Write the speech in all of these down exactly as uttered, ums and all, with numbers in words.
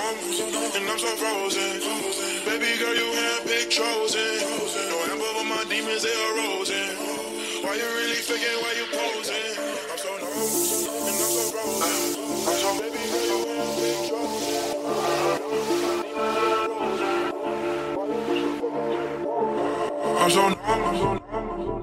normal, and I'm so frozen. Baby girl, you handpicked chosen. No amber, but my demons, they are rosing. Why you really faking, why you posing? I'm so normal, and I'm so frozen. I'm so baby girl, you handpicked chosen. I'm so normal, so normal,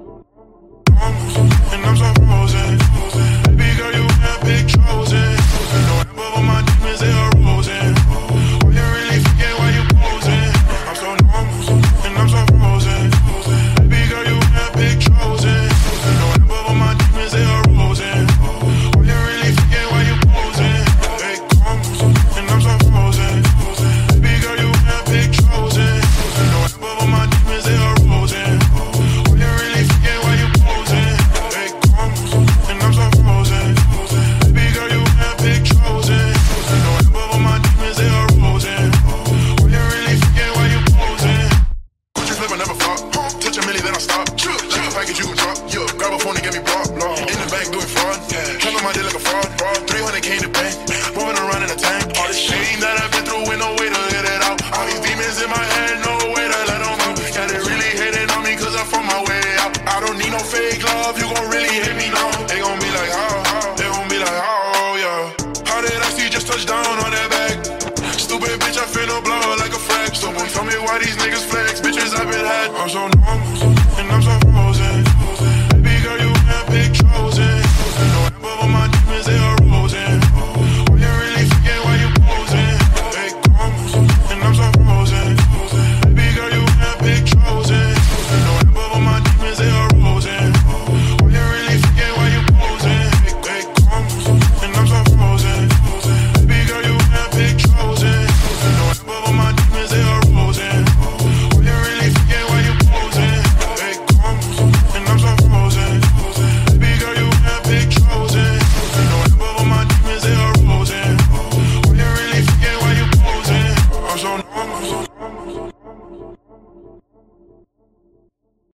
and I'm so frozen. Baby girl, you handpicked chosen. No amber, but my demons, they are rosing. Why you really forget why you posing? I'm so normal, and I'm so frozen. Baby girl, you handpicked chosen. No amber, but my demons, they are rosing. Why you really forget why you posing? Big commas, and I'm so frozen. Baby girl, you handpicked chosen. No amber, but my demons, they are rosing. Why you really forget why you posing? Big commas, and I'm so frozen. Baby girl, you handpicked chosen. No amber, but my demons, they are rosing. Why you really forget why you posing? Gucci flip, I never flop. Touch a milli, then I stop. Like a package you can drop. Yeah, grab a phone and get me blocked. In the bank doing fraud. Counting my day like a fraud. three hundred K in the bank. Moving around in a tank. All this shame that I've been through with no way to get it out. All these demons in my head, no way to let them out. Yeah, they really hating on me cause I'm from my way out. I don't need no fake love, you gon' really hate me now. They gon' be like, how? They gon' be like, how, yeah. How did I see just touch down on that back? Stupid bitch, I finna blow like a frag. So boy, tell me why these niggas flex. Bitches I've been had. I'm so normal, and I'm so frozen. Baby girl, you handpicked chosen. No amber, but my demons, they are rosing. Why you really forget why you posing? Big commas, and I'm so frozen. Baby girl, you handpicked chosen. No amber, but my demons, they are rosing. Why you really forget why you posing? Big, big commas, and I'm so frozen. Baby girl, you handpicked chosen. No amber, but my demons, they are rosing. Why you really forget why you posing? Big commas, and I'm so frozen. Baby girl, you handpicked chosen. No amber, but my demons, they are rosing. Why you really forget why you posing? I'm so normal.